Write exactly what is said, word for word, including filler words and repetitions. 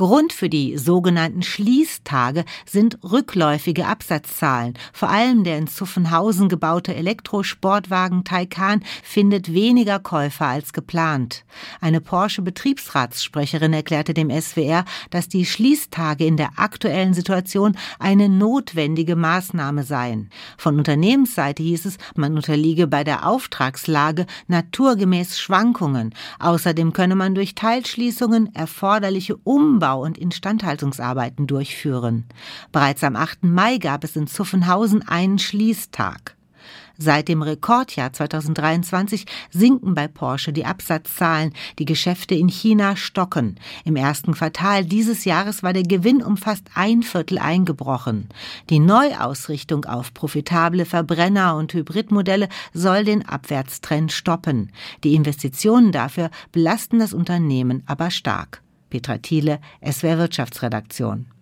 Grund für die sogenannten Schließtage sind rückläufige Absatzzahlen. Vor allem der in Zuffenhausen gebaute Elektrosportwagen Taycan findet weniger Käufer als geplant. Eine Porsche-Betriebsratssprecherin erklärte dem S W R, dass die Schließtage in der aktuellen Situation eine notwendige Maßnahme seien. Von Unternehmensseite hieß es, man unterliege bei der Auftragslage naturgemäß Schwankungen. Außerdem könne man durch Teilschließungen erforderliche Umbau- und Instandhaltungsarbeiten durchführen. Bereits am achten Mai gab es in Zuffenhausen einen Schließtag. Seit dem Rekordjahr zweitausenddreiundzwanzig sinken bei Porsche die Absatzzahlen, die Geschäfte in China stocken. Im ersten Quartal dieses Jahres war der Gewinn um fast ein Viertel eingebrochen. Die Neuausrichtung auf profitable Verbrenner- und Hybridmodelle soll den Abwärtstrend stoppen. Die Investitionen dafür belasten das Unternehmen aber stark. Petra Thiele, S W R Wirtschaftsredaktion.